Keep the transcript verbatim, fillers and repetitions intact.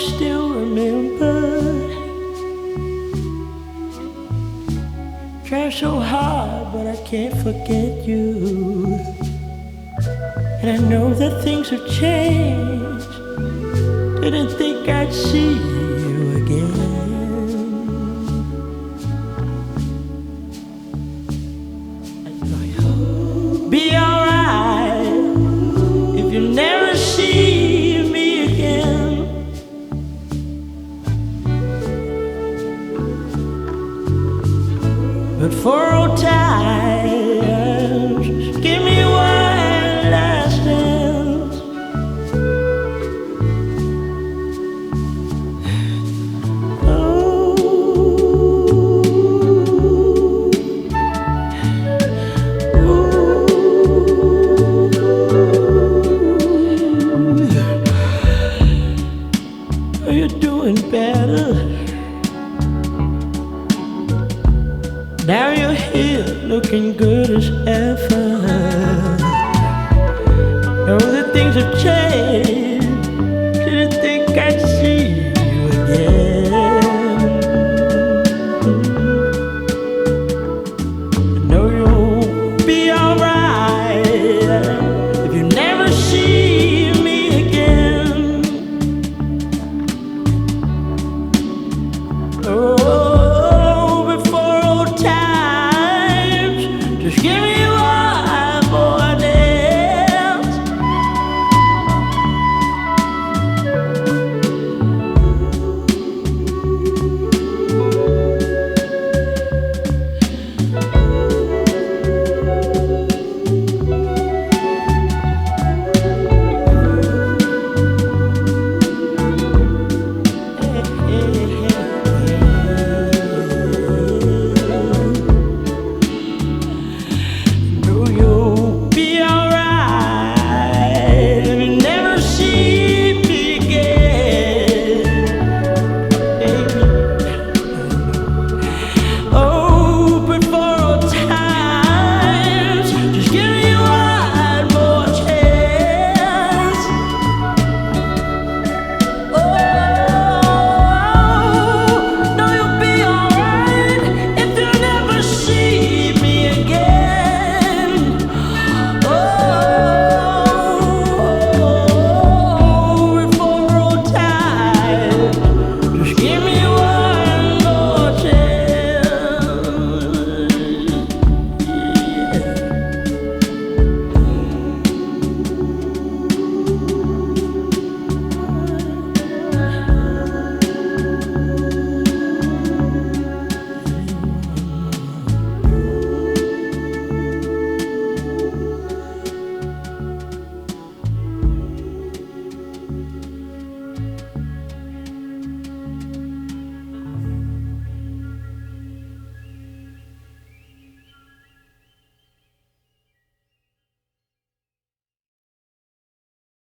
still remember. Try so hard, but I can't forget you. And I know that things have changed. Didn't think I'd see you again. Be alright if you never see me again. But for old times, give me one last dance. Oh, ooh. Are you doing better? Now you're here looking good as ever.